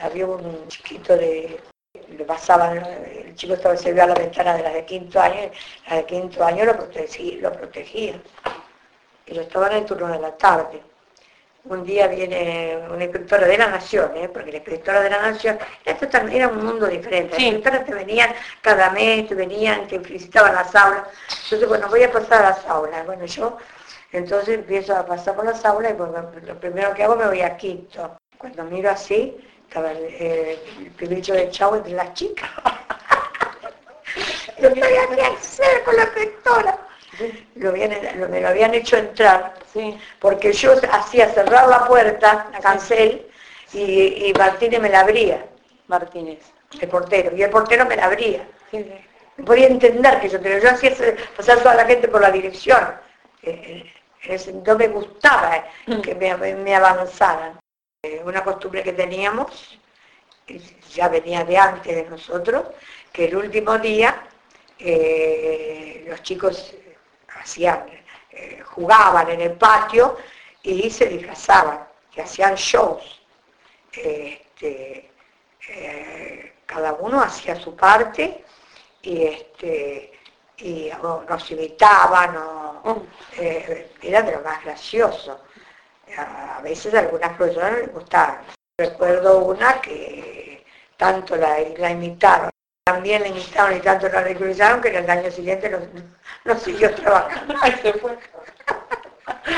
Había un chiquito le pasaban, el chico se vio a la ventana de las de quinto año, las de quinto año lo protegía. Y yo estaba en el turno de la tarde. Un día viene una escritora de la Nación, porque la escritora de la Nación, esto también era un mundo diferente. Las escritoras te venían cada mes, te visitaban las aulas. Entonces, bueno, voy a pasar a las aulas. Bueno, yo entonces empiezo a pasar por las aulas y lo primero que hago me voy a quinto. Cuando miro así, estaba el pibillo de Chavo entre las chicas. Yo sabía qué hacer con la escritora. Me lo habían hecho entrar, porque yo hacía cerrar la puerta, la cancel, y Martínez me la abría. Martínez, el portero, y el portero me la abría. No podía entender que yo hacía pasar toda la gente por la dirección. No me gustaba que me avanzaran. Una costumbre que teníamos, ya venía de antes de nosotros, que el último día los chicos jugaban en el patio y se disfrazaban, que hacían shows. Cada uno hacía su parte y nos imitaban, era de lo más gracioso. A veces a algunas personas les gustaba. Recuerdo una que tanto la imitaron, también la imitaron y tanto la ridiculizaron que en el año siguiente no siguió trabajando. Ahí se fue.